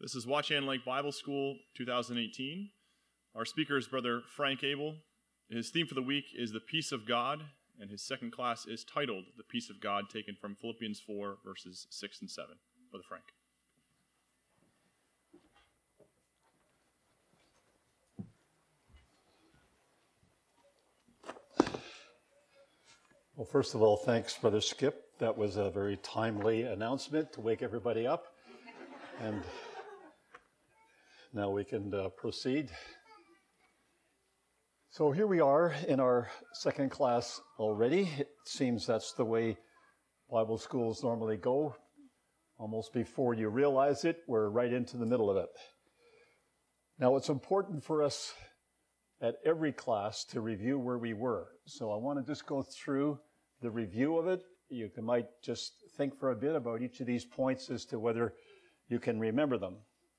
This is Watchung Lake Bible School 2018. Our speaker is Brother Frank Abel. His theme for the week is the peace of God, and his second class is titled The Peace of God, taken from Philippians 4, verses 6 and 7. Brother Frank. Well, first of all, thanks, Brother Skip. That was a very timely announcement to wake everybody up. And now we can proceed. So here we are in our second class already. It seems that's the way Bible schools normally go. Almost before you realize it, we're right into the middle of it. Now, it's important for us at every class to review where we were. So I want to just go through the review of it. You might just think for a bit about each of these points as to whether you can remember them.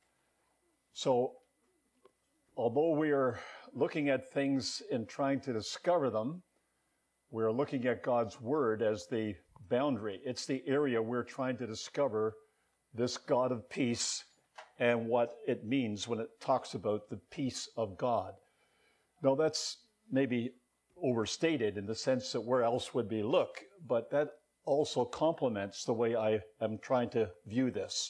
So although we are looking at things and trying to discover them, we're looking at God's Word as the boundary. It's the area we're trying to discover this God of peace and what it means when it talks about the peace of God. Now, that's maybe overstated in the sense that where else would we look, but that also complements the way I am trying to view this.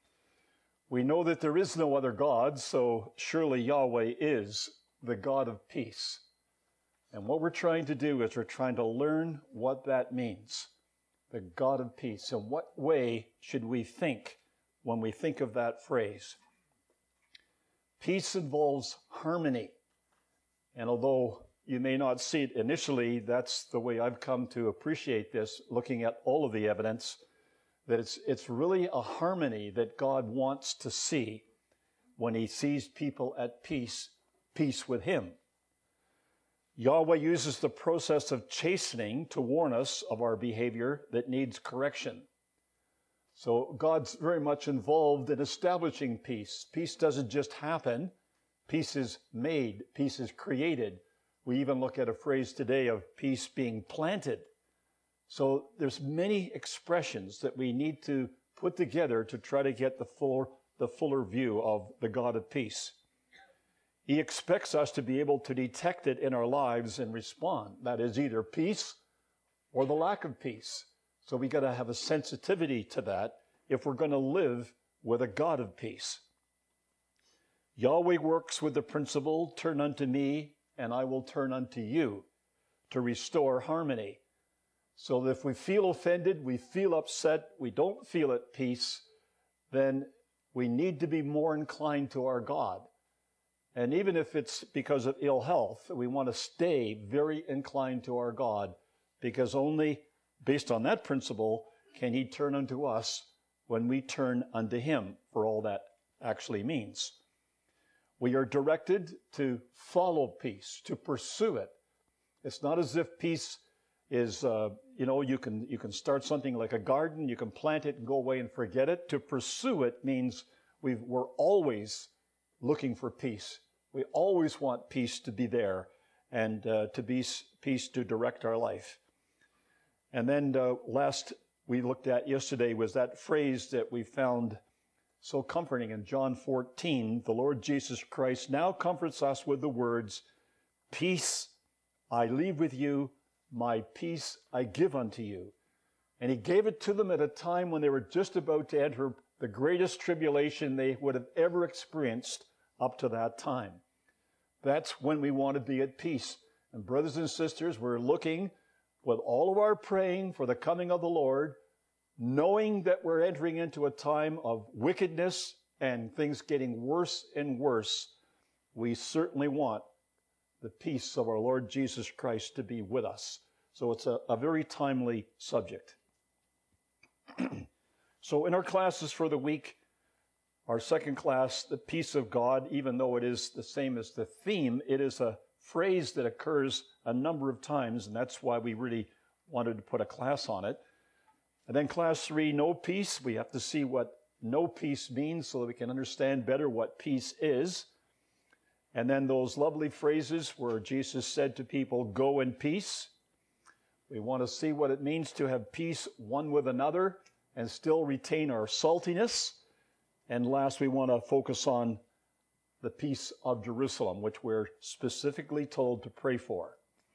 We know that there is no other God, so surely Yahweh is the God of peace. And what we're trying to do is we're trying to learn what that means, the God of peace. In what way should we think when we think of that phrase? Peace involves harmony. And although you may not see it initially, that's the way I've come to appreciate this, looking at all of the evidence, that it's really a harmony that God wants to see when he sees people at peace with him. Yahweh uses the process of chastening to warn us of our behavior that needs correction. So God's very much involved in establishing peace. Peace doesn't just happen. Peace is made. Peace is created. We even look at a phrase today of peace being planted. So there's many expressions that we need to put together to try to get the fuller view of the God of peace. He expects us to be able to detect it in our lives and respond. That is either peace or the lack of peace. So we got to have a sensitivity to that if we're going to live with a God of peace. Yahweh works with the principle, turn unto me, and I will turn unto you, to restore harmony. So that if we feel offended, we feel upset, we don't feel at peace, then we need to be more inclined to our God. And even if it's because of ill health, we want to stay very inclined to our God, because only based on that principle can he turn unto us when we turn unto him, for all that actually means. We are directed to follow peace, to pursue it. It's not as if peace is, you can start something like a garden, you can plant it and go away and forget it. To pursue it means we're always looking for peace. We always want peace to be there and to be peace to direct our life. And then last we looked at yesterday was that phrase that we found so comforting in John 14. The Lord Jesus Christ now comforts us with the words, "Peace I leave with you, my peace I give unto you." And he gave it to them at a time when they were just about to enter the greatest tribulation they would have ever experienced up to that time. That's when we want to be at peace. And brothers and sisters, we're looking with all of our praying for the coming of the Lord, knowing that we're entering into a time of wickedness and things getting worse and worse. We certainly want the peace of our Lord Jesus Christ to be with us. So it's a very timely subject. So in our classes for the week, our second class, the peace of God, even though it is the same as the theme, it is a phrase that occurs a number of times, and that's why we really wanted to put a class on it. And then class 3, no peace. We have to see what no peace means so that we can understand better what peace is. And then those lovely phrases where Jesus said to people, "Go in peace." We want to see what it means to have peace one with another and still retain our saltiness. And last, we want to focus on the peace of Jerusalem, which we're specifically told to pray for.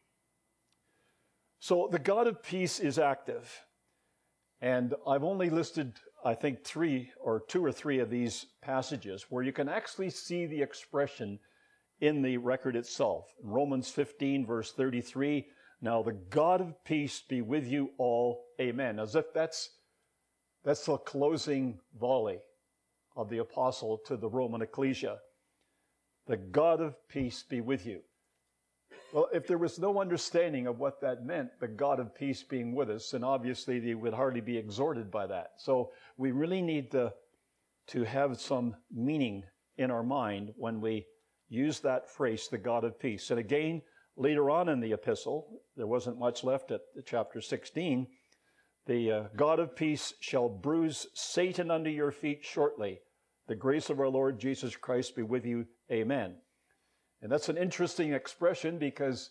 So the God of peace is active. And I've only listed, I think, two or three of these passages where you can actually see the expression in the record itself. In Romans 15, verse 33, now the God of peace be with you all, amen. As if that's the closing volley of the apostle to the Roman ecclesia. The God of peace be with you. Well, if there was no understanding of what that meant, the God of peace being with us, then obviously they would hardly be exhorted by that. So we really need to have some meaning in our mind when we use that phrase, the God of peace. And again, later on in the epistle, there wasn't much left at chapter 16, the God of peace shall bruise Satan under your feet shortly. The grace of our Lord Jesus Christ be with you. Amen. And that's an interesting expression because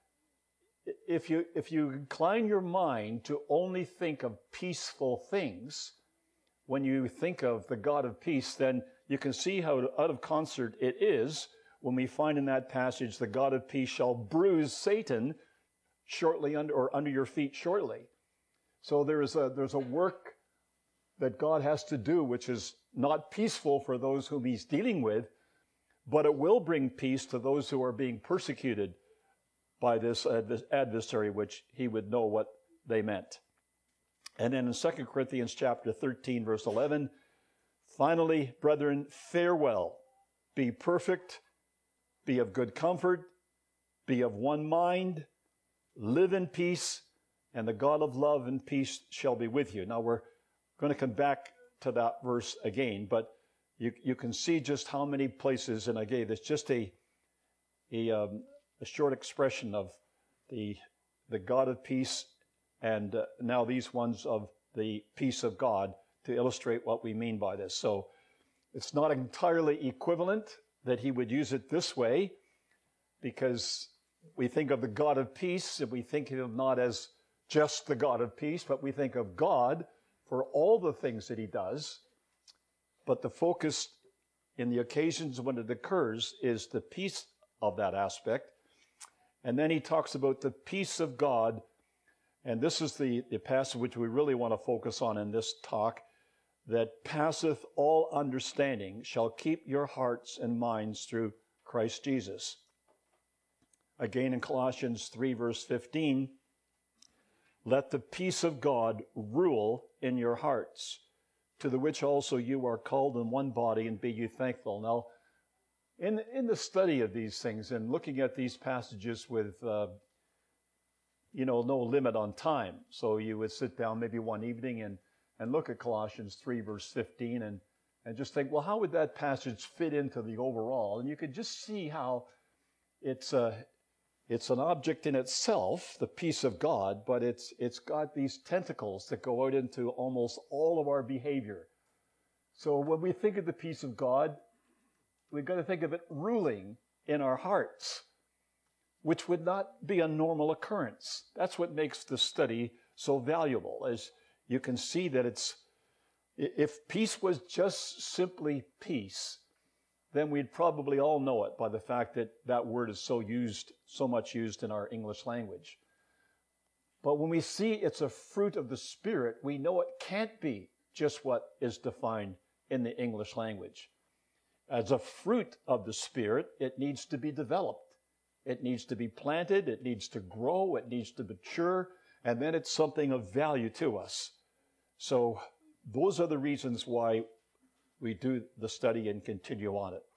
if you incline your mind to only think of peaceful things, when you think of the God of peace, then you can see how out of concert it is when we find in that passage, the God of peace shall bruise Satan shortly under your feet shortly. So there's a work that God has to do, which is not peaceful for those whom he's dealing with, but it will bring peace to those who are being persecuted by this adversary, which he would know what they meant. And then in 2 Corinthians chapter 13, verse 11, finally, brethren, farewell. Be perfect, be of good comfort, be of one mind, live in peace, and the God of love and peace shall be with you. Now we're going to come back to that verse again, but you can see just how many places, and I gave this just a short expression of the God of peace, and now these ones of the peace of God to illustrate what we mean by this. So it's not entirely equivalent that he would use it this way, because we think of the God of peace, and we think of him not as just the God of peace, but we think of God for all the things that he does. But the focus in the occasions when it occurs is the peace of that aspect. And then he talks about the peace of God. And this is the passage which we really want to focus on in this talk, that passeth all understanding shall keep your hearts and minds through Christ Jesus. Again in Colossians 3, verse 15, let the peace of God rule in your hearts, to the which also you are called in one body, and be you thankful. Now, in the study of these things and looking at these passages with, no limit on time. So you would sit down maybe one evening and look at Colossians 3, verse 15, and just think, well, how would that passage fit into the overall? And you could just see how it's an object in itself, the peace of God, but it's got these tentacles that go out into almost all of our behavior. So when we think of the peace of God, we've got to think of it ruling in our hearts, which would not be a normal occurrence. That's what makes the study so valuable, as you can see that if peace was just simply peace, then we'd probably all know it by the fact that that word is so much used in our English language. But when we see it's a fruit of the Spirit, we know it can't be just what is defined in the English language. As a fruit of the Spirit, it needs to be developed. It needs to be planted, it needs to grow, it needs to mature, and then it's something of value to us. So those are the reasons why we do the study and continue on it.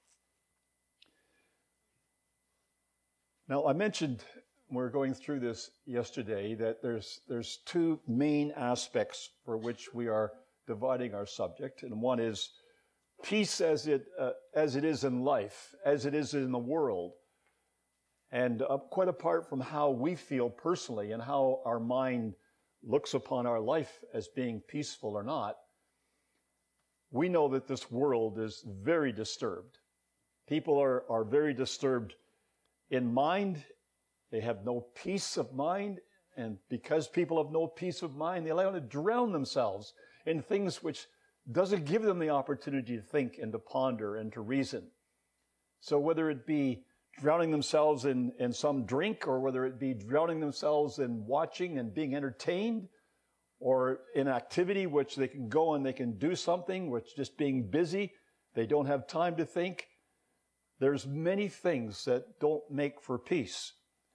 Now, I mentioned when we were going through this yesterday that there's two main aspects for which we are dividing our subject, and one is peace as it is in life, as it is in the world, and quite apart from how we feel personally and how our mind looks upon our life as being peaceful or not. We know that this world is very disturbed. People are very disturbed in mind. They have no peace of mind. And because people have no peace of mind, they allow to drown themselves in things which doesn't give them the opportunity to think and to ponder and to reason. So whether it be drowning themselves in some drink, or whether it be drowning themselves in watching and being entertained, or in activity which they can go and they can do something, which just being busy, they don't have time to think. There's many things that don't make for peace.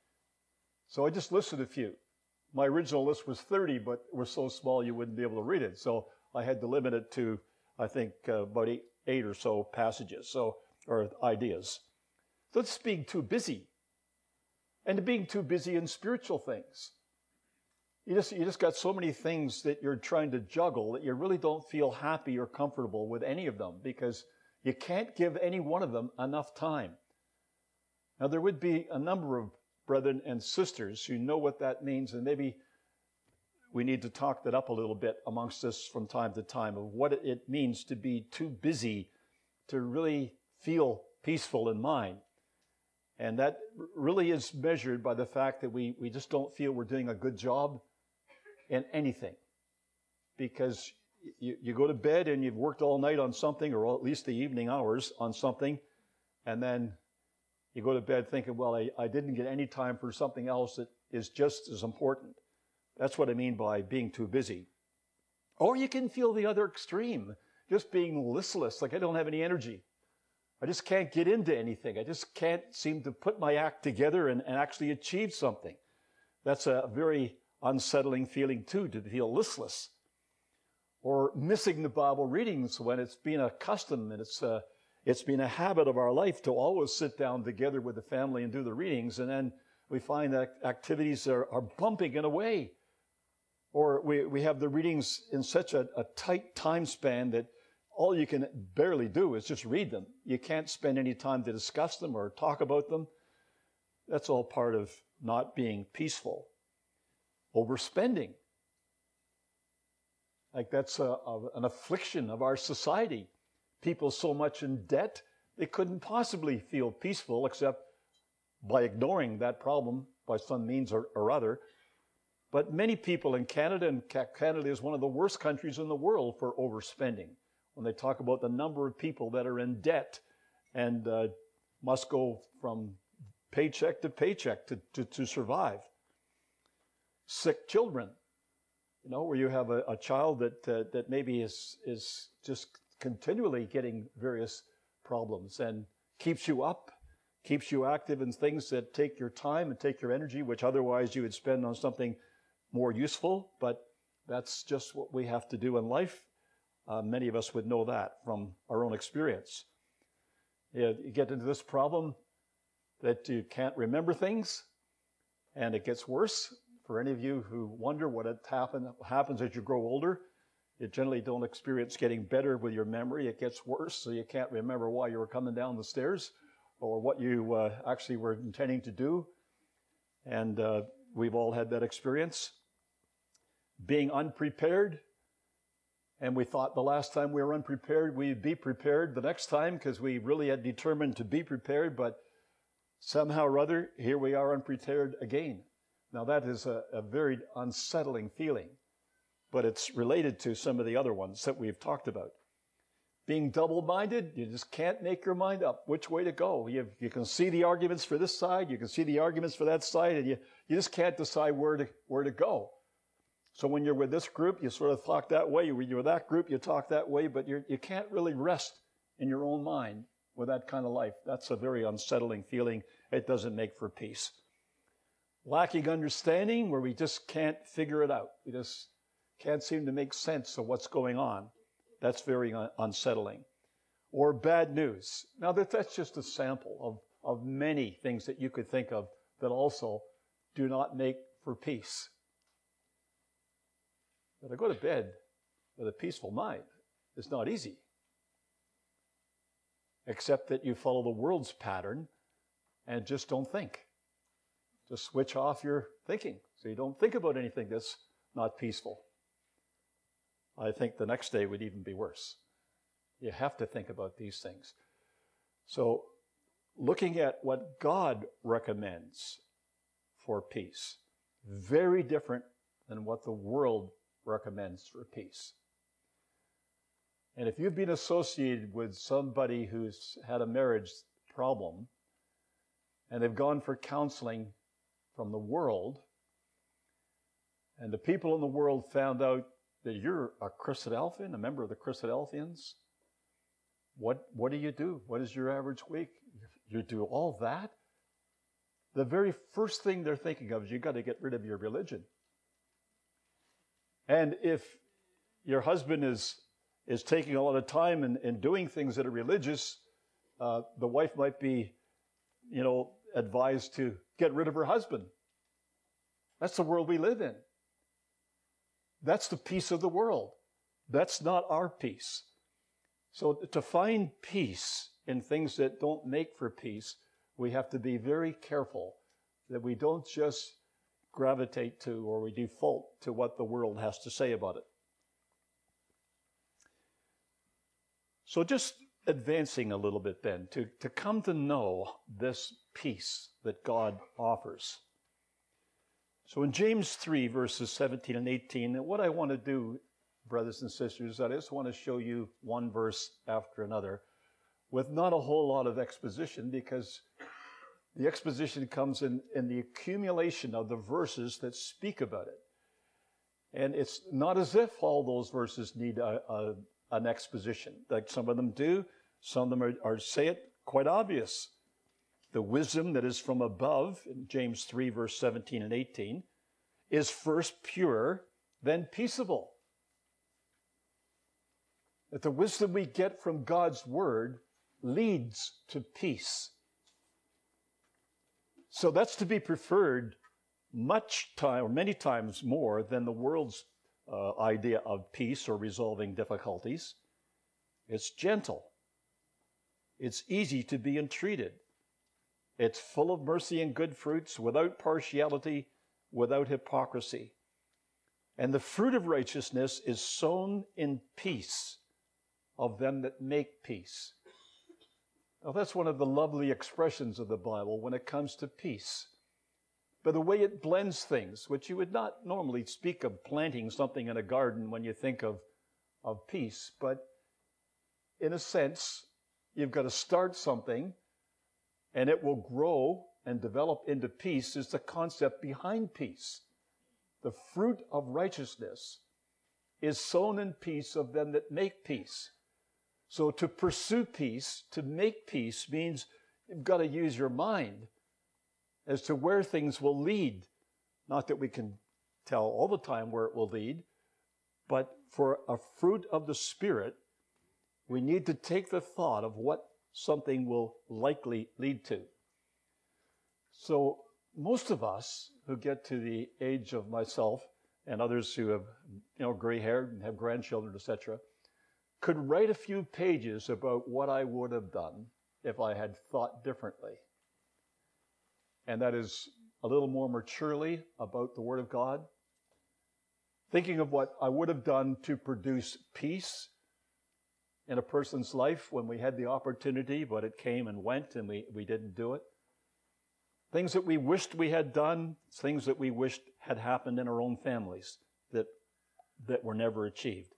So I just listed a few. My original list was 30, but it was so small you wouldn't be able to read it. So I had to limit it to, I think, about eight or so passages, or ideas. So it's being too busy, and being too busy in spiritual things. You just got so many things that you're trying to juggle that you really don't feel happy or comfortable with any of them, because you can't give any one of them enough time. Now, there would be a number of brethren and sisters who know what that means, and maybe we need to talk that up a little bit amongst us from time to time of what it means to be too busy to really feel peaceful in mind. And that really is measured by the fact that we just don't feel we're doing a good job in anything. Because you go to bed and you've worked all night on something, or at least the evening hours on something, and then you go to bed thinking, well, I didn't get any time for something else that is just as important. That's what I mean by being too busy. Or you can feel the other extreme, just being listless, like I don't have any energy. I just can't get into anything. I just can't seem to put my act together and actually achieve something. That's a very unsettling feeling too, to feel listless. Or missing the Bible readings when it's been a custom and it's been a habit of our life to always sit down together with the family and do the readings, and then we find that activities are bumping in a way. Or we have the readings in such a tight time span that all you can barely do is just read them. You can't spend any time to discuss them or talk about them. That's all part of not being peaceful. Overspending. Like that's an affliction of our society. People so much in debt, they couldn't possibly feel peaceful except by ignoring that problem by some means or other. But many people in Canada, and Canada is one of the worst countries in the world for overspending. When they talk about the number of people that are in debt and must go from paycheck to paycheck to survive. Sick children, where you have a child that maybe is just continually getting various problems and keeps you up, keeps you active in things that take your time and take your energy, which otherwise you would spend on something more useful, but that's just what we have to do in life. Many of us would know that from our own experience. You get into this problem that you can't remember things, and it gets worse. For any of you who wonder what happens as you grow older, you generally don't experience getting better with your memory. It gets worse, so you can't remember why you were coming down the stairs or what you actually were intending to do. And we've all had that experience. Being unprepared. And we thought the last time we were unprepared, we'd be prepared the next time because we really had determined to be prepared, but somehow or other, here we are unprepared again. Now that is a very unsettling feeling, but it's related to some of the other ones that we've talked about. Being double-minded, you just can't make your mind up which way to go. You can see the arguments for this side, you can see the arguments for that side, and you just can't decide where to go. So when you're with this group, you sort of talk that way. When you're with that group, you talk that way, but you can't really rest in your own mind with that kind of life. That's a very unsettling feeling. It doesn't make for peace. Lacking understanding, where we just can't figure it out. We just can't seem to make sense of what's going on. That's very unsettling. Or bad news. Now that's just a sample of many things that you could think of that also do not make for peace. But to go to bed with a peaceful mind is not easy. Except that you follow the world's pattern and just don't think. Just switch off your thinking so you don't think about anything that's not peaceful. I think the next day would even be worse. You have to think about these things. So looking at what God recommends for peace, very different than what the world recommends for peace. And if you've been associated with somebody who's had a marriage problem and they've gone for counseling from the world, and the people in the world found out that you're a Christadelphian, a member of the Christadelphians, what do you do? What is your average week? You do all that? The very first thing they're thinking of is you've got to get rid of your religion. And if your husband is taking a lot of time and doing things that are religious, the wife might be, advised to get rid of her husband. That's the world we live in. That's the peace of the world. That's not our peace. So to find peace in things that don't make for peace, we have to be very careful that we don't just gravitate to or we default to what the world has to say about it. So just advancing a little bit then, to come to know this peace that God offers. So in James 3, verses 17 and 18, what I want to do, brothers and sisters, I just want to show you one verse after another with not a whole lot of exposition, because the exposition comes in the accumulation of the verses that speak about it. And it's not as if all those verses need an exposition. Like some of them do, some of them are say it quite obvious. The wisdom that is from above, in James 3, verse 17 and 18, is first pure, then peaceable. That the wisdom we get from God's word leads to peace. So that's to be preferred many times more than the world's idea of peace or resolving difficulties. It's gentle. It's easy to be entreated. It's full of mercy and good fruits, without partiality, without hypocrisy. And the fruit of righteousness is sown in peace of them that make peace. Now, that's one of the lovely expressions of the Bible when it comes to peace. But the way it blends things, which you would not normally speak of planting something in a garden when you think of peace. But in a sense, you've got to start something, and it will grow and develop into peace is the concept behind peace. The fruit of righteousness is sown in peace of them that make peace. So to pursue peace, to make peace, means you've got to use your mind as to where things will lead. Not that we can tell all the time where it will lead, but for a fruit of the Spirit, we need to take the thought of what something will likely lead to. So most of us who get to the age of myself and others who have, gray-haired and have grandchildren, etc., could write a few pages about what I would have done if I had thought differently. And that is a little more maturely about the Word of God, thinking of what I would have done to produce peace in a person's life when we had the opportunity, but it came and went and we didn't do it. Things that we wished we had done, things that we wished had happened in our own families that were never achieved.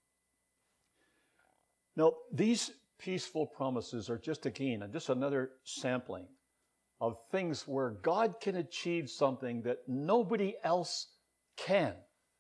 Now, these peaceful promises are just another sampling of things where God can achieve something that nobody else can.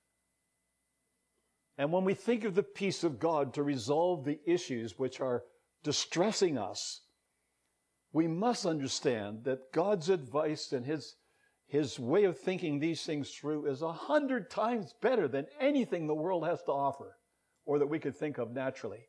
And when we think of the peace of God to resolve the issues which are distressing us, we must understand that God's advice and His way of thinking these things through is 100 times better than anything the world has to offer or that we could think of naturally.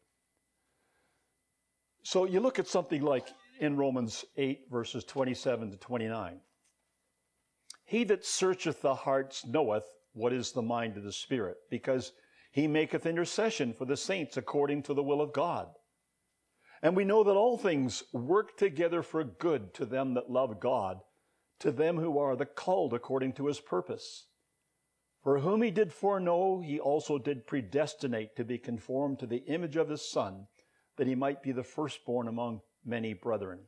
So you look at something like in Romans 8, verses 27 to 29. He that searcheth the hearts knoweth what is the mind of the Spirit, because He maketh intercession for the saints according to the will of God. And we know that all things work together for good to them that love God, to them who are the called according to His purpose. For whom He did foreknow, He also did predestinate to be conformed to the image of His Son, that He might be the firstborn among many brethren.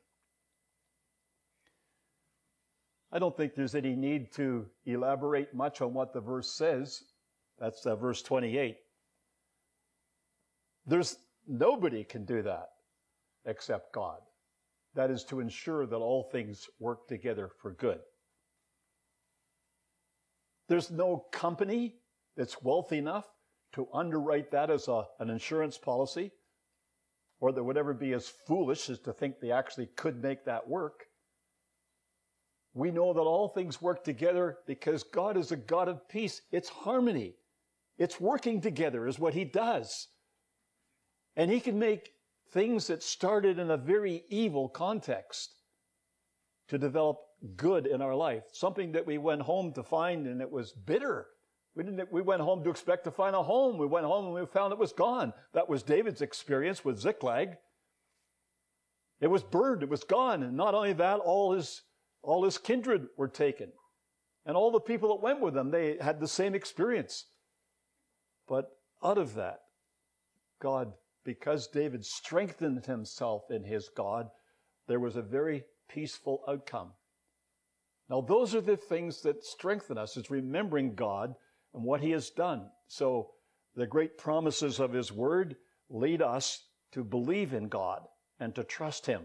I don't think there's any need to elaborate much on what the verse says. That's verse 28. There's Nobody can do that except God. That is to ensure that all things work together for good. There's no company that's wealthy enough to underwrite that as an insurance policy, or that would ever be as foolish as to think they actually could make that work. We know that all things work together because God is a God of peace. It's harmony. It's working together is what he does. And he can make things that started in a very evil context to develop good in our life. Something that we went home to find and it was bitter. We went home to expect to find a home. We went home and we found it was gone. That was David's experience with Ziklag. It was burned. It was gone. And not only that, all his kindred were taken. And all the people that went with him, they had the same experience. But out of that, God, because David strengthened himself in his God, there was a very peaceful outcome. Now, those are the things that strengthen us, is remembering God and what he has done. So the great promises of his word lead us to believe in God and to trust him.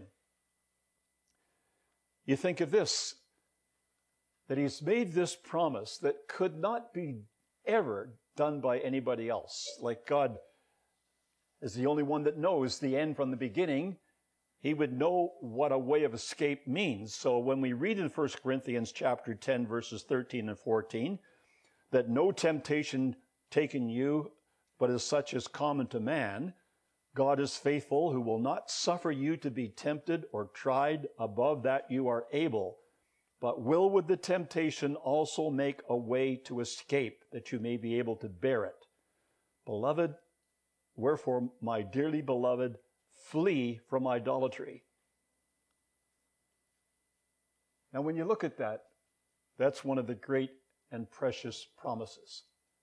You think of this, that he's made this promise that could not be ever done by anybody else. Like God is the only one that knows the end from the beginning. He would know what a way of escape means. So when we read in 1 Corinthians chapter 10, verses 13 and 14, that no temptation taken you, but as such as common to man, God is faithful, who will not suffer you to be tempted or tried above that you are able, but will with the temptation also make a way to escape, that you may be able to bear it. Beloved, wherefore, my dearly beloved, flee from idolatry. Now, when you look at that, that's one of the great and precious promises.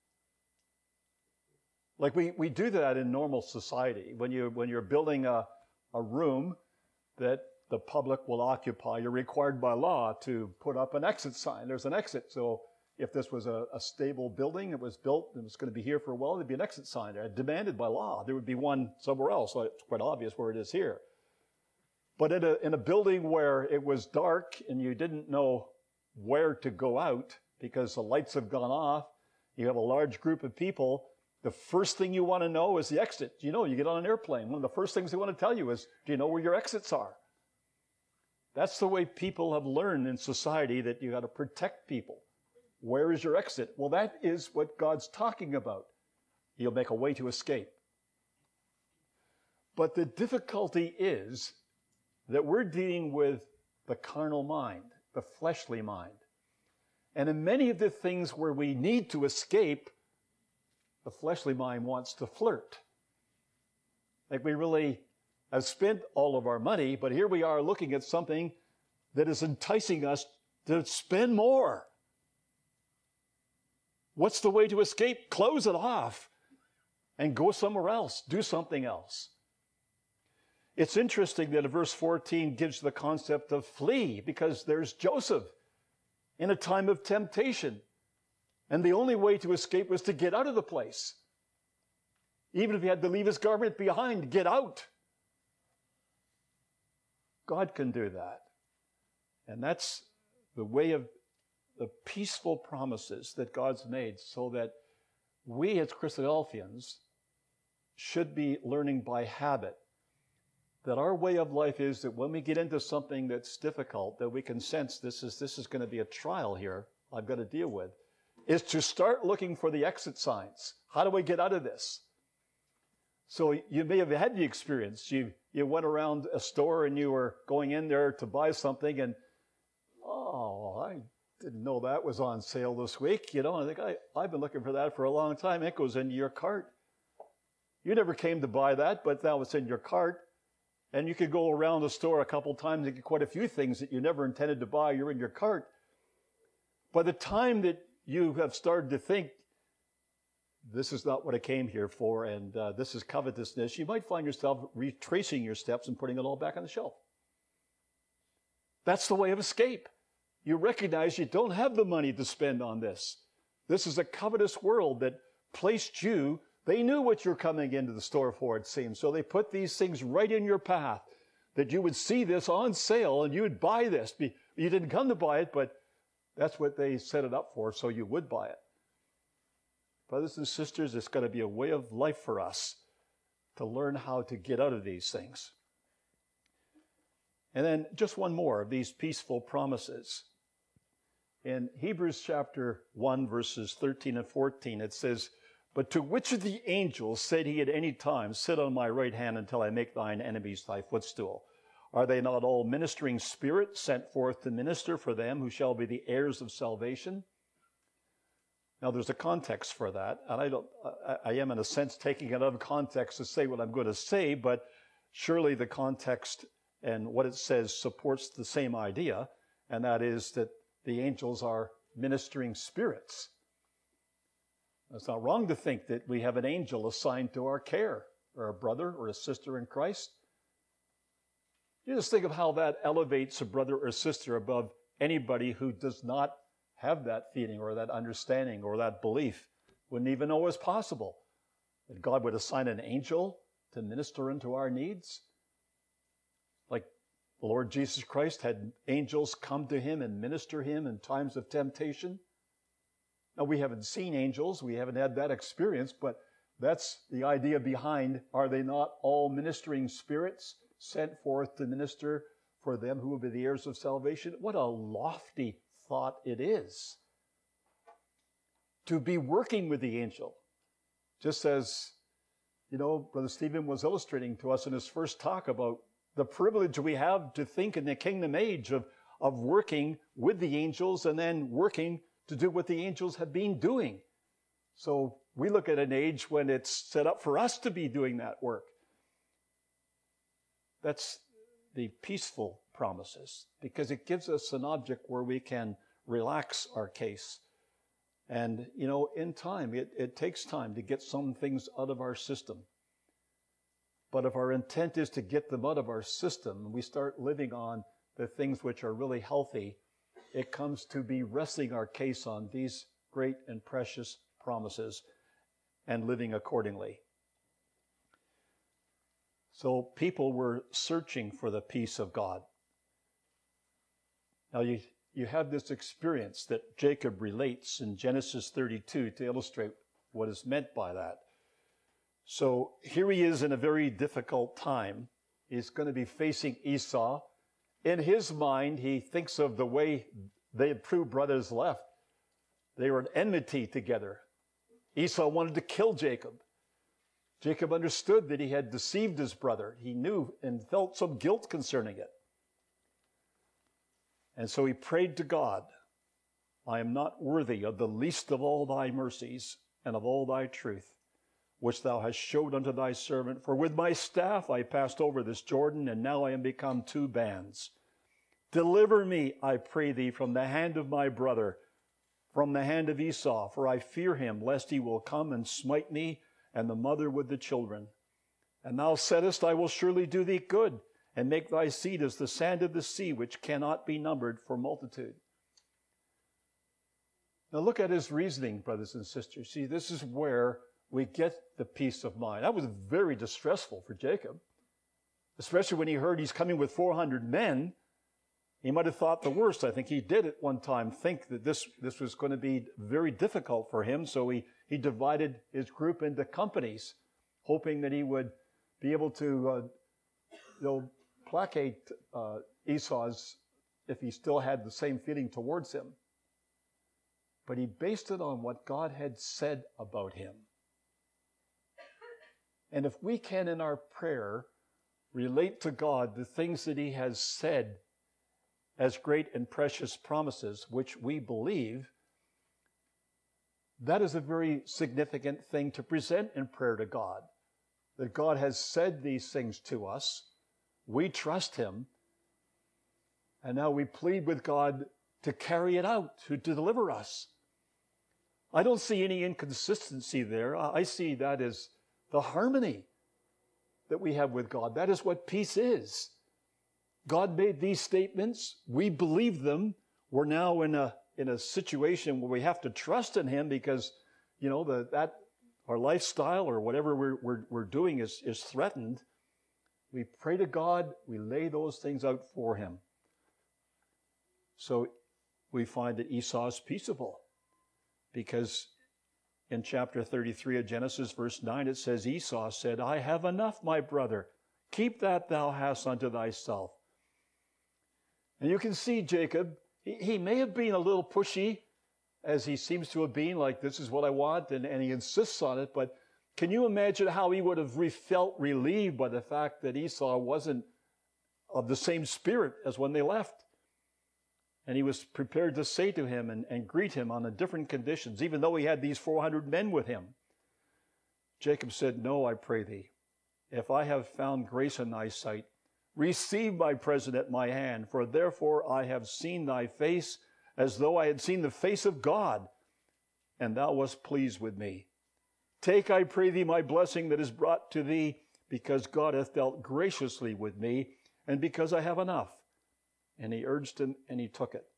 Like we do that in normal society. When you're building a room that the public will occupy, you're required by law to put up an exit sign. There's an exit. So if this was a stable building, it was built and it's going to be here for a while, there'd be an exit sign there, demanded by law. There would be one somewhere else. So it's quite obvious where it is here. But in a building where it was dark and you didn't know where to go out because the lights have gone off, you have a large group of people, the first thing you want to know is the exit. You get on an airplane. One of the first things they want to tell you is, do you know where your exits are? That's the way people have learned in society, that you got to protect people. Where is your exit? Well, that is what God's talking about. He'll make a way to escape. But the difficulty is that we're dealing with the carnal mind, the fleshly mind. And in many of the things where we need to escape, the fleshly mind wants to flirt. Like we really have spent all of our money, but here we are looking at something that is enticing us to spend more. What's the way to escape? Close it off and go somewhere else. Do something else. It's interesting that verse 14 gives the concept of flee, because there's Joseph in a time of temptation. And the only way to escape was to get out of the place. Even if he had to leave his garment behind, get out. God can do that. And that's the way of the peaceful promises that God's made, so that we as Christadelphians should be learning by habit that our way of life is that when we get into something that's difficult, that we can sense this is going to be a trial here I've got to deal with, is to start looking for the exit signs. How do I get out of this? So you may have had the experience. You went around a store and you were going in there to buy something, and I didn't know that was on sale this week. I think I've been looking for that for a long time. It goes into your cart. You never came to buy that, but now it's in your cart. And you could go around the store a couple times and get quite a few things that you never intended to buy. You're in your cart. By the time that you have started to think, this is not what I came here for, and this is covetousness, you might find yourself retracing your steps and putting it all back on the shelf. That's the way of escape. You recognize you don't have the money to spend on this. This is a covetous world that placed you They knew what you're coming into the store for, it seems. So they put these things right in your path, that you would see this on sale and you would buy this. You didn't come to buy it, but that's what they set it up for, so you would buy it. Brothers and sisters, it's got to be a way of life for us to learn how to get out of these things. And then just one more of these peaceful promises. In Hebrews chapter 1, verses 13 and 14, it says, "But to which of the angels said he at any time, 'Sit on my right hand until I make thine enemies thy footstool'? Are they not all ministering spirits sent forth to minister for them who shall be the heirs of salvation?" Now there's a context for that, and I am in a sense taking it out of context to say what I'm going to say, but surely the context and what it says supports the same idea, and that is that the angels are ministering spirits. It's not wrong to think that we have an angel assigned to our care, or a brother or a sister in Christ. You just think of how that elevates a brother or sister above anybody who does not have that feeling or that understanding or that belief, wouldn't even know it was possible that God would assign an angel to minister into our needs. Like the Lord Jesus Christ had angels come to him and minister him in times of temptation. Now, we haven't seen angels, we haven't had that experience, but that's the idea behind, are they not all ministering spirits sent forth to minister for them who will be the heirs of salvation? What a lofty thought it is to be working with the angel. Just as, Brother Stephen was illustrating to us in his first talk about the privilege we have to think in the kingdom age of working with the angels and then working to do what the angels have been doing. So we look at an age when it's set up for us to be doing that work. That's the peaceful promises, because it gives us an object where we can relax our case. And, in time, it takes time to get some things out of our system. But if our intent is to get them out of our system, we start living on the things which are really healthy, it comes to be resting our case on these great and precious promises and living accordingly. So people were searching for the peace of God. Now you have this experience that Jacob relates in Genesis 32 to illustrate what is meant by that. So here he is in a very difficult time. He's going to be facing Esau. In his mind, he thinks of the way the two brothers left. They were at enmity together. Esau wanted to kill Jacob. Jacob understood that he had deceived his brother. He knew and felt some guilt concerning it. And so he prayed to God, "I am not worthy of the least of all thy mercies and of all thy truth, which thou hast showed unto thy servant. For with my staff I passed over this Jordan, and now I am become two bands. Deliver me, I pray thee, from the hand of my brother, from the hand of Esau, for I fear him, lest he will come and smite me and the mother with the children. And thou saidest, I will surely do thee good, and make thy seed as the sand of the sea, which cannot be numbered for multitude." Now look at his reasoning, brothers and sisters. See, this is where we get the peace of mind. That was very distressful for Jacob, especially when he heard he's coming with 400 men. He might have thought the worst. I think he did at one time think that this was going to be very difficult for him, so he divided his group into companies, hoping that he would be able to placate Esau's, if he still had the same feeling towards him. But he based it on what God had said about him. And if we can, in our prayer, relate to God the things that he has said as great and precious promises, which we believe, that is a very significant thing to present in prayer to God. That God has said these things to us, we trust him, and now we plead with God to carry it out, to deliver us. I don't see any inconsistency there. I see that as the harmony that we have with God. That is what peace is. God made these statements. We believe them. We're now in a situation where we have to trust in him because, that our lifestyle or whatever we're doing is threatened, we pray to God, we lay those things out for him. So we find that Esau is peaceable, because in chapter 33 of Genesis, verse 9, it says, Esau said, I have enough, my brother. Keep that thou hast unto thyself. And you can see Jacob, he may have been a little pushy, as he seems to have been, like, this is what I want, and he insists on it. But can you imagine how he would have felt relieved by the fact that Esau wasn't of the same spirit as when they left? And he was prepared to say to him and greet him on different conditions, even though he had these 400 men with him. Jacob said, no, I pray thee, if I have found grace in thy sight, receive my present at my hand, for therefore I have seen thy face, as though I had seen the face of God, and thou wast pleased with me. Take, I pray thee, my blessing that is brought to thee, because God hath dealt graciously with me, and because I have enough. And he urged him, and he took it.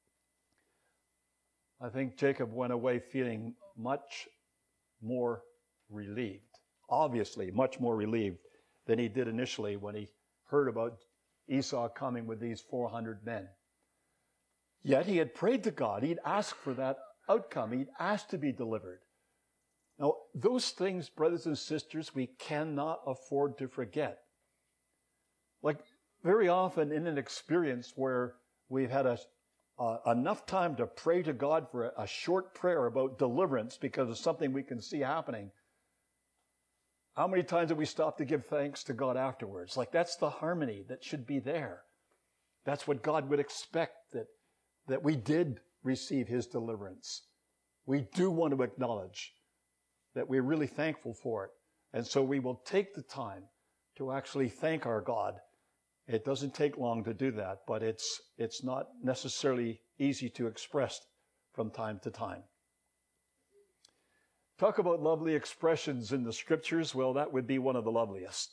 I think Jacob went away feeling much more relieved, obviously much more relieved than he did initially when he heard about Esau coming with these 400 men. Yet he had prayed to God. He'd asked for that outcome. He'd asked to be delivered. Now, those things, brothers and sisters, we cannot afford to forget. Like, very often in an experience where we've had enough time to pray to God for a short prayer about deliverance because of something we can see happening, how many times have we stopped to give thanks to God afterwards? Like, that's the harmony that should be there. That's what God would expect, that we did receive his deliverance. We do want to acknowledge that we're really thankful for it. And so we will take the time to actually thank our God. It doesn't take long to do that, but it's not necessarily easy to express from time to time. Talk about lovely expressions in the scriptures. Well, that would be one of the loveliest.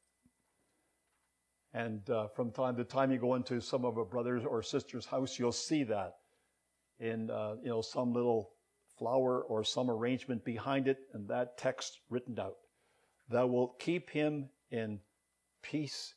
And from time to time, you go into some of a brother's or sister's house, you'll see that in some little flower or some arrangement behind it, and that text written out. Thou wilt keep him in peace,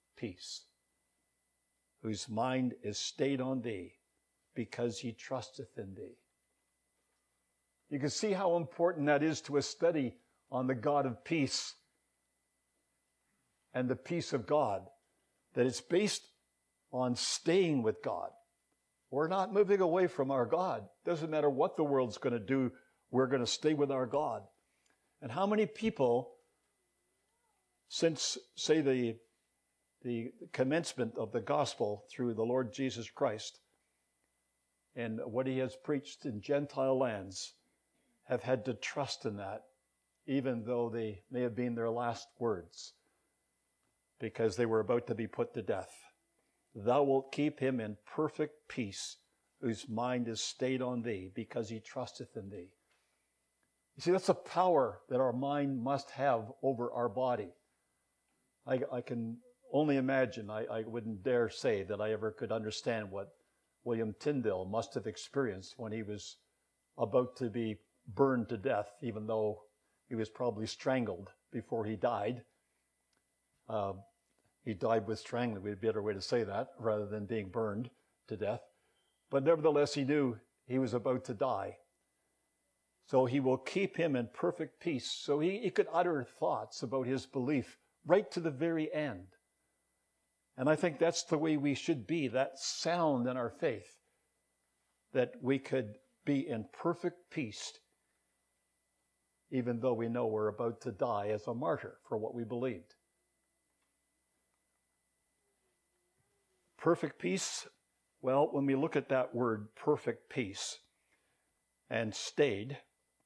whose mind is stayed on thee, because he trusteth in thee. You can see how important that is to a study on the God of peace and the peace of God, that it's based on staying with God. We're not moving away from our God. Doesn't matter what the world's going to do, we're going to stay with our God. And how many people, since, say, the commencement of the gospel through the Lord Jesus Christ and what he has preached in Gentile lands, have had to trust in that, even though they may have been their last words, because they were about to be put to death. Thou wilt keep him in perfect peace, whose mind is stayed on thee, because he trusteth in thee. You see, that's a power that our mind must have over our body. I can only imagine, I wouldn't dare say that I ever could understand what William Tyndale must have experienced when he was about to be burned to death, even though he was probably strangled before he died. He died with strangling, would be a better way to say that, rather than being burned to death. But nevertheless, he knew he was about to die. So he will keep him in perfect peace. So he could utter thoughts about his belief right to the very end. And I think that's the way we should be, that sound in our faith, that we could be in perfect peace, even though we know we're about to die as a martyr for what we believed. Perfect peace, well, when we look at that word, perfect peace, and stayed,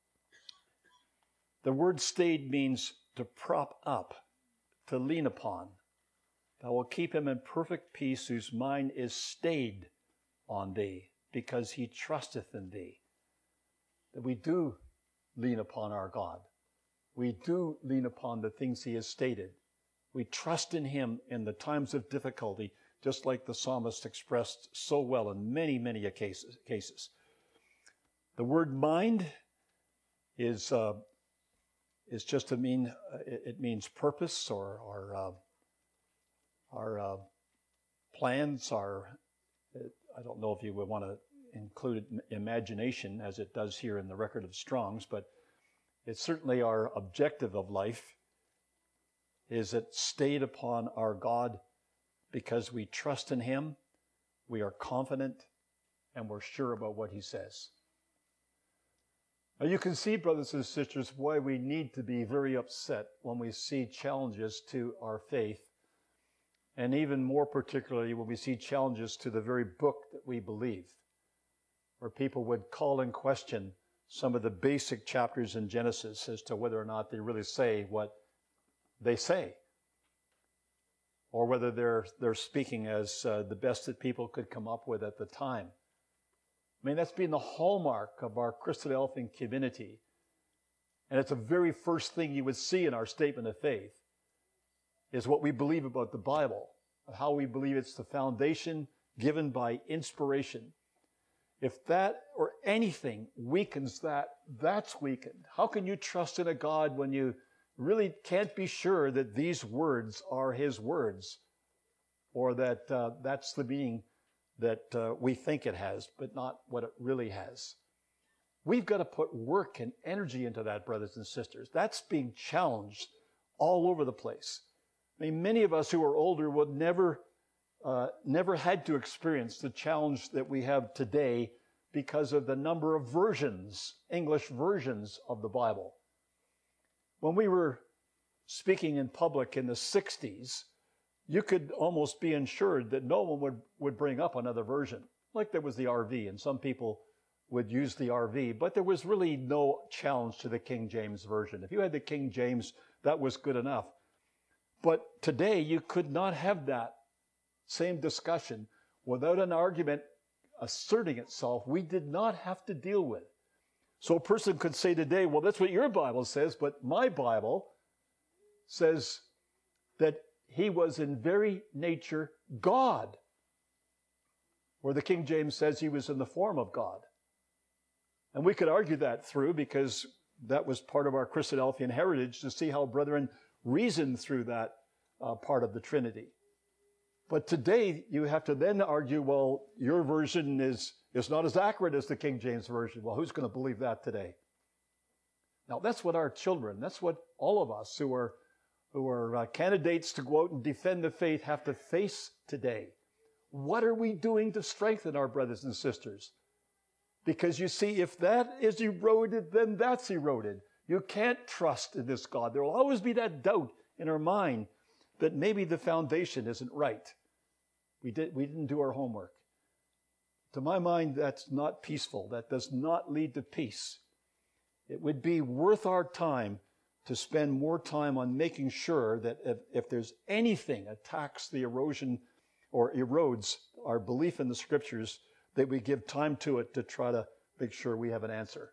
the word stayed means to prop up, to lean upon. Thou wilt keep him in perfect peace, whose mind is stayed on thee, because he trusteth in thee. That we do lean upon our God. We do lean upon the things he has stated. We trust in him in the times of difficulty, just like the psalmist expressed so well in many, many cases. The word mind is is just to mean, it means purpose or our plans, I don't know if you would want to include imagination as it does here in the record of Strong's, but it's certainly our objective of life is it stayed upon our God because we trust in Him, we are confident, and we're sure about what He says. Now you can see, brothers and sisters, why we need to be very upset when we see challenges to our faith, and even more particularly when we see challenges to the very book that we believe, where people would call in question some of the basic chapters in Genesis as to whether or not they really say what they say, or whether they're speaking as the best that people could come up with at the time. I mean, that's been the hallmark of our Christadelphian community. And it's the very first thing you would see in our statement of faith is what we believe about the Bible, how we believe it's the foundation given by inspiration. If that or anything weakens that, that's weakened. How can you trust in a God when you really can't be sure that these words are His words, or that that's the meaning that we think it has, but not what it really has? We've got to put work and energy into that, brothers and sisters. That's being challenged all over the place. I mean, many of us who are older would never had to experience the challenge that we have today because of the number of versions, English versions of the Bible. When we were speaking in public in the 60s, you could almost be ensured that no one would bring up another version. Like there was the RV, and some people would use the RV, but there was really no challenge to the King James Version. If you had the King James, that was good enough. But today, you could not have that same discussion without an argument asserting itself we did not have to deal with. So a person could say today, well, that's what your Bible says, but my Bible says that He was in very nature God, where the King James says He was in the form of God. And we could argue that through because that was part of our Christadelphian heritage to see how brethren reasoned through that part of the Trinity. But today you have to then argue, well, your version is not as accurate as the King James Version. Well, who's going to believe that today? Now, that's what our children, that's what all of us who are candidates to go out and defend the faith have to face today. What are we doing to strengthen our brothers and sisters? Because you see, if that is eroded, then that's eroded. You can't trust in this God. There will always be that doubt in our mind that maybe the foundation isn't right. We didn't do our homework. To my mind, that's not peaceful. That does not lead to peace. It would be worth our time to spend more time on making sure that if there's anything attacks the erosion or erodes our belief in the Scriptures, that we give time to it to try to make sure we have an answer.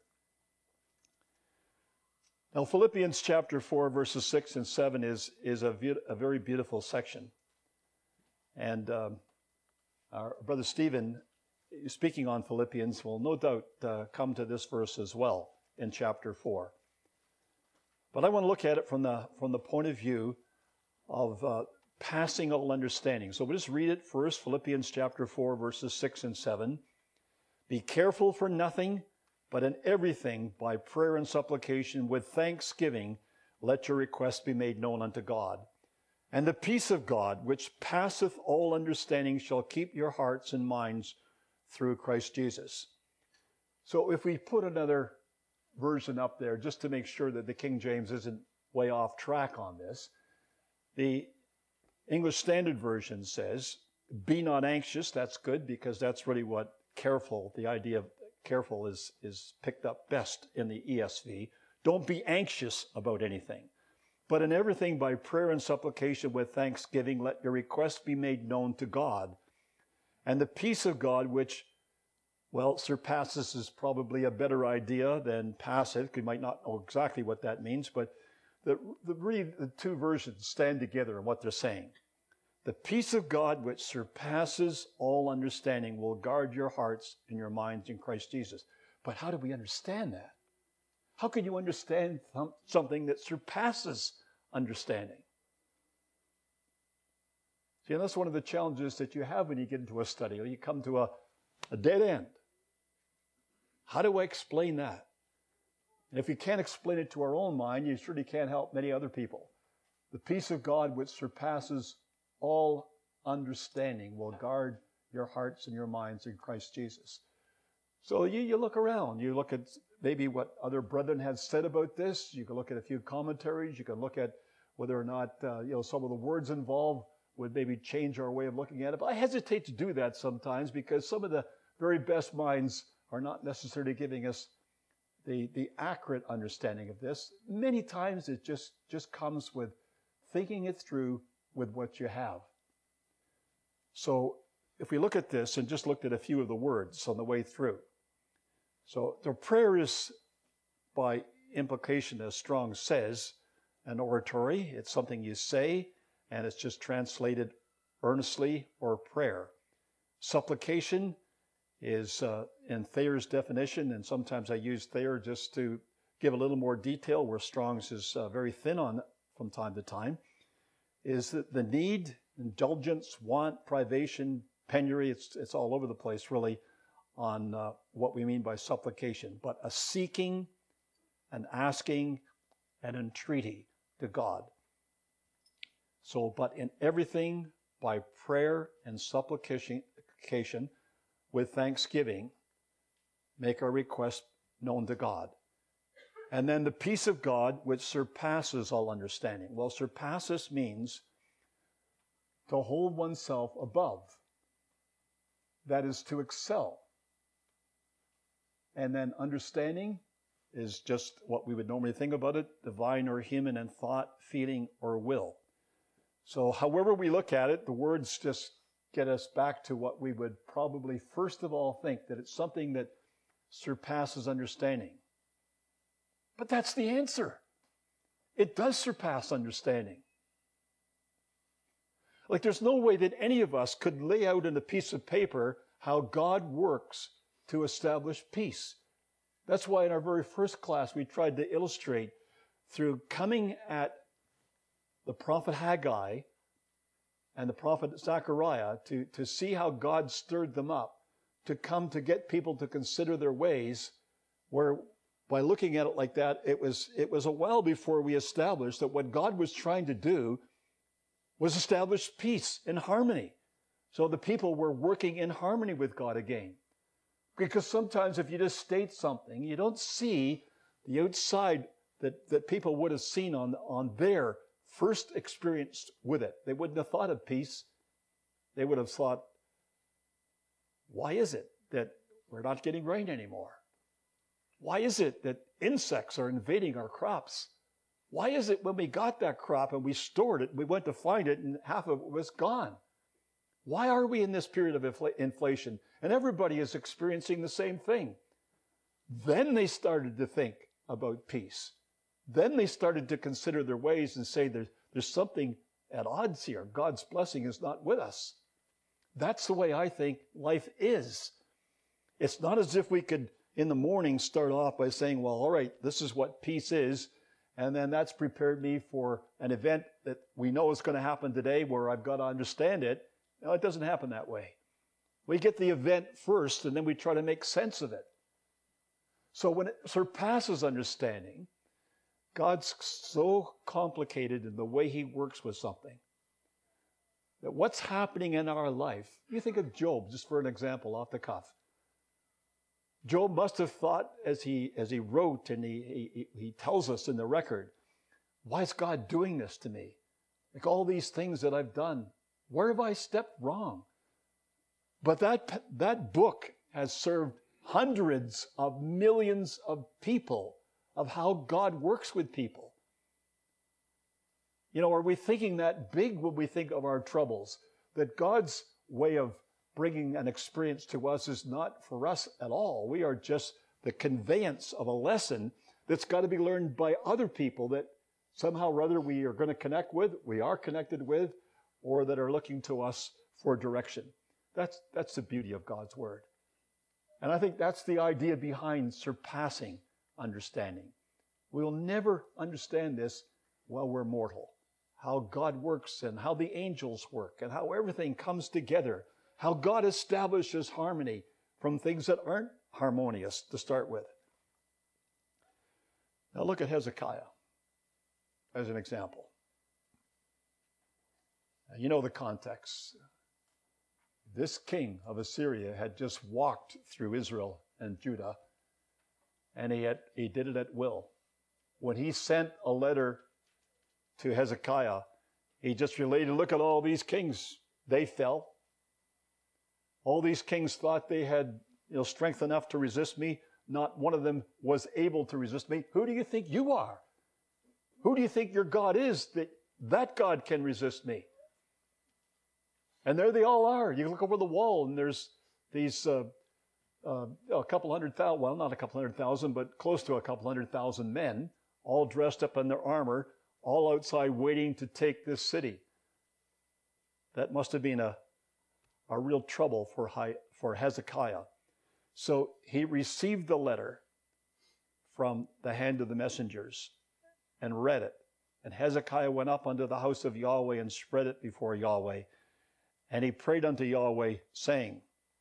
Now, Philippians chapter 4, verses 6 and 7 is a very beautiful section. And our brother Stephen, speaking on Philippians, will no doubt come to this verse as well in chapter 4. But I want to look at it from the point of view of passing all understanding. So we'll just read it first, Philippians chapter 4, verses 6 and 7. Be careful for nothing, but in everything, by prayer and supplication, with thanksgiving, let your requests be made known unto God. And the peace of God, which passeth all understanding, shall keep your hearts and minds through Christ Jesus. So if we put another version up there, just to make sure that the King James isn't way off track on this, the English Standard Version says, be not anxious. That's good, because that's really what careful, the idea of careful is picked up best in the ESV. Don't be anxious about anything, but in everything by prayer and supplication with thanksgiving, let your requests be made known to God. And the peace of God, which, well, surpasses is probably a better idea than passeth. You might not know exactly what that means, but the two versions stand together in what they're saying. The peace of God, which surpasses all understanding, will guard your hearts and your minds in Christ Jesus. But how do we understand that? How can you understand something that surpasses understanding? See, and that's one of the challenges that you have when you get into a study, or you come to a dead end. How do I explain that? And if you can't explain it to our own mind, you surely can't help many other people. The peace of God which surpasses all understanding will guard your hearts and your minds in Christ Jesus. So you look around, you look at maybe what other brethren have said about this. You can look at a few commentaries. You can look at whether or not some of the words involved would maybe change our way of looking at it. But I hesitate to do that sometimes because some of the very best minds are not necessarily giving us the accurate understanding of this. Many times it just comes with thinking it through with what you have. So if we look at this and just looked at a few of the words on the way through. So the prayer is, by implication, as Strong says, an oratory. It's something you say, and it's just translated earnestly or prayer. Supplication is in Thayer's definition, and sometimes I use Thayer just to give a little more detail where Strong's is very thin on from time to time, is the need, indulgence, want, privation, penury. It's all over the place, really, on what we mean by supplication, but a seeking, an asking, an entreaty to God. So, but in everything, by prayer and supplication with thanksgiving, make our request known to God. And then the peace of God, which surpasses all understanding. Well, surpasses means to hold oneself above. That is to excel. And then understanding is just what we would normally think about it, divine or human in thought, feeling, or will. So however we look at it, the words just get us back to what we would probably first of all think, that it's something that surpasses understanding. But that's the answer. It does surpass understanding. Like there's no way that any of us could lay out on a piece of paper how God works to establish peace. That's why in our very first class we tried to illustrate through coming at the prophet Haggai and the prophet Zechariah to see how God stirred them up to come to get people to consider their ways, where by looking at it like that, it was a while before we established that what God was trying to do was establish peace and harmony. So the people were working in harmony with God again. Because sometimes if you just state something, you don't see the outside that people would have seen on their first experience with it. They wouldn't have thought of peace. They would have thought, why is it that we're not getting rain anymore? Why is it that insects are invading our crops? Why is it when we got that crop and we stored it, we went to find it and half of it was gone? Why are we in this period of inflation? And everybody is experiencing the same thing. Then they started to think about peace. Then they started to consider their ways and say there's something at odds here. God's blessing is not with us. That's the way I think life is. It's not as if we could, in the morning, start off by saying, well, all right, this is what peace is, and then that's prepared me for an event that we know is going to happen today where I've got to understand it. No, it doesn't happen that way. We get the event first, and then we try to make sense of it. So when it surpasses understanding, God's so complicated in the way he works with something that what's happening in our life, you think of Job, just for an example off the cuff. Job must have thought as he wrote, and he tells us in the record, why is God doing this to me? Like all these things that I've done, where have I stepped wrong? But that book has served hundreds of millions of people of how God works with people. You know, are we thinking that big when we think of our troubles? That God's way of bringing an experience to us is not for us at all. We are just the conveyance of a lesson that's got to be learned by other people that somehow or other we are going to connect with, we are connected with, or that are looking to us for direction. That's the beauty of God's Word. And I think that's the idea behind surpassing understanding. We'll never understand this while we're mortal. How God works and how the angels work and how everything comes together. How God establishes harmony from things that aren't harmonious to start with. Now look at Hezekiah as an example. Now, you know the context. This king of Assyria had just walked through Israel and Judah, and he did it at will. When he sent a letter to Hezekiah, he just related, look at all these kings. They fell. All these kings thought they had strength enough to resist me. Not one of them was able to resist me. Who do you think you are? Who do you think your God is that God can resist me? And there they all are. You look over the wall and there's these a couple 100,000, well, not a couple 100,000, but close to a couple 100,000 men, all dressed up in their armor, all outside waiting to take this city. That must have been a real trouble for Hezekiah. So he received the letter from the hand of the messengers and read it. And Hezekiah went up unto the house of Yahweh and spread it before Yahweh. And he prayed unto Yahweh, saying,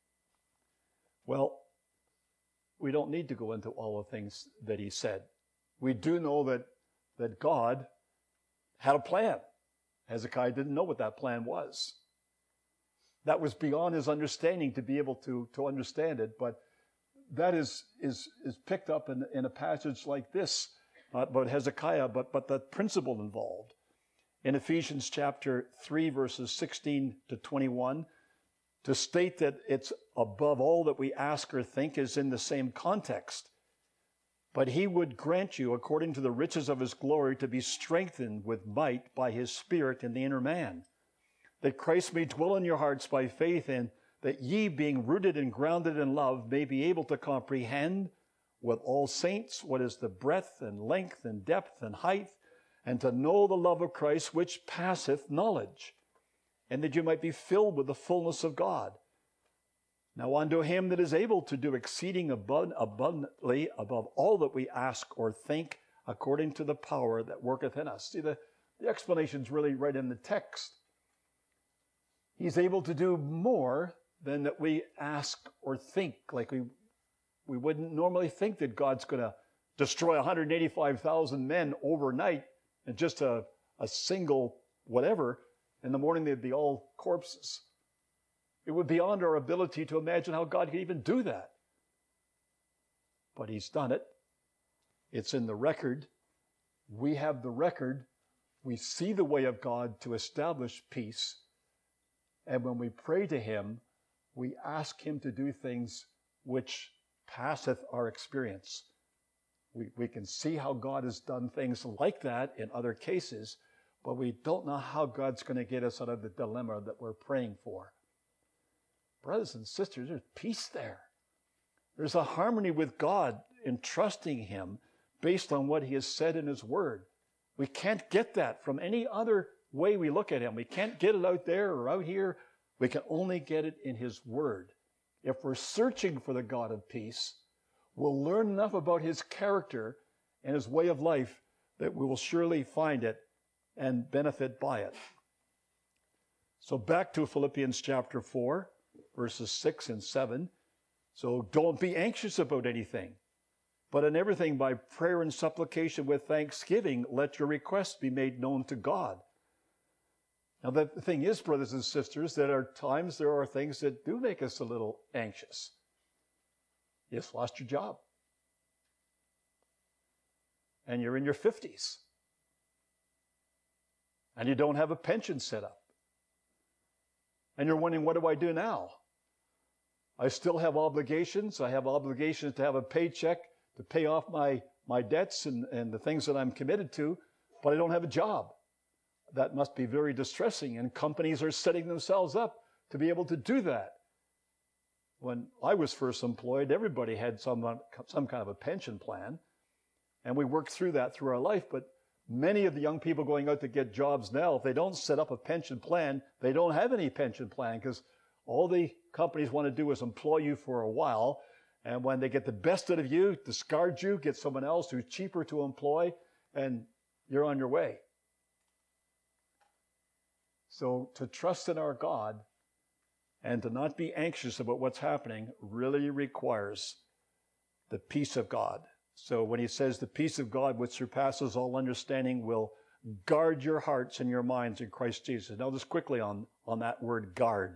well, we don't need to go into all the things that he said. We do know that God had a plan. Hezekiah didn't know what that plan was. That was beyond his understanding to be able to understand it, but that is picked up in a passage like this about Hezekiah, but the principle involved. In Ephesians chapter 3, verses 16 to 21, to state that it's above all that we ask or think is in the same context. But he would grant you, according to the riches of his glory, to be strengthened with might by his Spirit in the inner man, that Christ may dwell in your hearts by faith, and that ye, being rooted and grounded in love, may be able to comprehend with all saints what is the breadth and length and depth and height, and to know the love of Christ which passeth knowledge, and that you might be filled with the fullness of God. Now unto him that is able to do exceeding abundantly above all that we ask or think, according to the power that worketh in us. See, the explanation's really right in the text. He's able to do more than that we ask or think. Like we wouldn't normally think that God's going to destroy 185,000 men overnight and just a single whatever. In the morning they'd be all corpses. It would be beyond our ability to imagine how God could even do that. But he's done it. It's in the record. We have the record. We see the way of God to establish peace. And when we pray to him, we ask him to do things which passeth our experience. We can see how God has done things like that in other cases, but we don't know how God's going to get us out of the dilemma that we're praying for. Brothers and sisters, there's peace there. There's a harmony with God in trusting him based on what he has said in his word. We can't get that from any other way we look at him. We can't get it out there or out here. We can only get it in his word. If we're searching for the God of peace, we'll learn enough about his character and his way of life that we will surely find it and benefit by it. So back to Philippians chapter 4, verses 6 and 7. So don't be anxious about anything, but in everything by prayer and supplication with thanksgiving, let your requests be made known to God. Now the thing is, brothers and sisters, that at times there are things that do make us a little anxious. You just lost your job. And you're in your 50s. And you don't have a pension set up. And you're wondering, what do I do now? I still have obligations. I have obligations to have a paycheck to pay off my debts and the things that I'm committed to, but I don't have a job. That must be very distressing, and companies are setting themselves up to be able to do that. When I was first employed, everybody had some kind of a pension plan, and we worked through that through our life, but many of the young people going out to get jobs now, if they don't set up a pension plan, they don't have any pension plan, because all the companies want to do is employ you for a while, And when they get the best out of you, discard you, get someone else who's cheaper to employ, and you're on your way. So to trust in our God and to not be anxious about what's happening really requires the peace of God. So when he says the peace of God which surpasses all understanding will guard your hearts and your minds in Christ Jesus. Now just quickly on that word guard.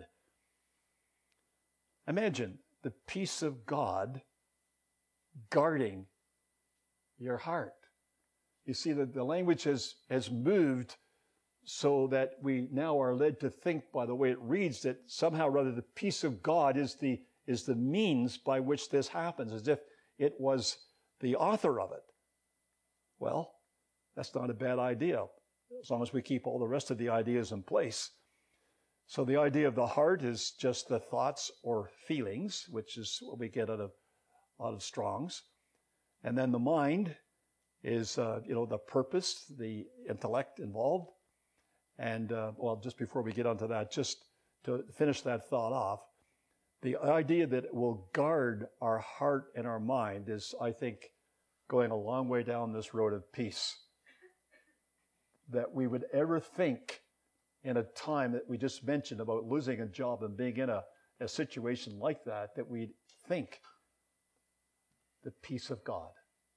Imagine the peace of God guarding your heart. You see that the language has moved so that we now are led to think by the way it reads that somehow rather the peace of God is the means by which this happens, as if it was the author of it. Well, that's not a bad idea, as long as we keep all the rest of the ideas in place. So the idea of the heart is just the thoughts or feelings, which is what we get out of Strong's. And then the mind is, the purpose, the intellect involved. And, just before we get onto that, just to finish that thought off, the idea that it will guard our heart and our mind is, I think, going a long way down this road of peace. That we would ever think in a time that we just mentioned about losing a job and being in a situation like that we'd think the peace of God.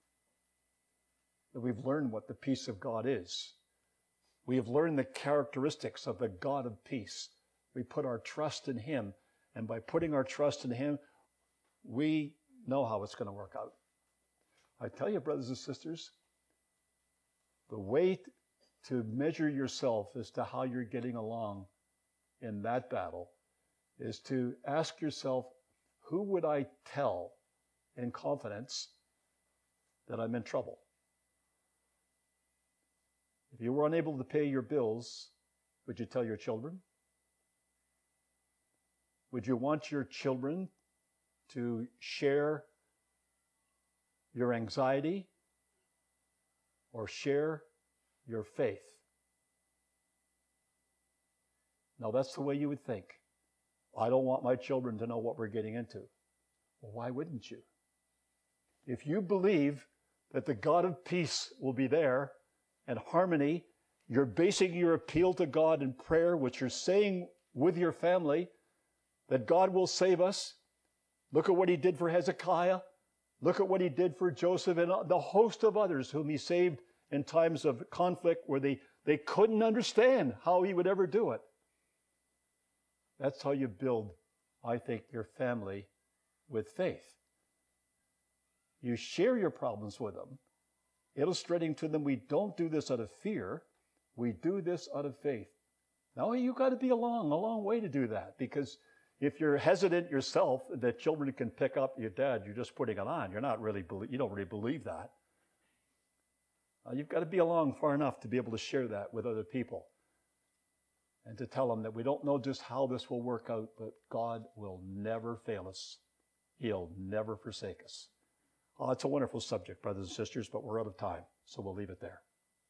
That we've learned what the peace of God is. We have learned the characteristics of the God of peace. We put our trust in him, and by putting our trust in him, we know how it's going to work out. I tell you, brothers and sisters, the way to measure yourself as to how you're getting along in that battle is to ask yourself, who would I tell in confidence that I'm in trouble? If you were unable to pay your bills, would you tell your children? Would you want your children to share your anxiety or share your faith? Now that's the way you would think. I don't want my children to know what we're getting into. Well, why wouldn't you? If you believe that the God of peace will be there and harmony, you're basing your appeal to God in prayer, which you're saying with your family, that God will save us. Look at what he did for Hezekiah. Look at what he did for Joseph and the host of others whom he saved in times of conflict where they couldn't understand how he would ever do it. That's how you build, I think, your family with faith. You share your problems with them, illustrating to them we don't do this out of fear, we do this out of faith. Now you've got to be a long way to do that, because if you're hesitant yourself that children can pick up your dad, you're just putting it on. You don't really believe that. You've got to be along far enough to be able to share that with other people and to tell them that we don't know just how this will work out, but God will never fail us. He'll never forsake us. It's a wonderful subject, brothers and sisters, but we're out of time, so we'll leave it there.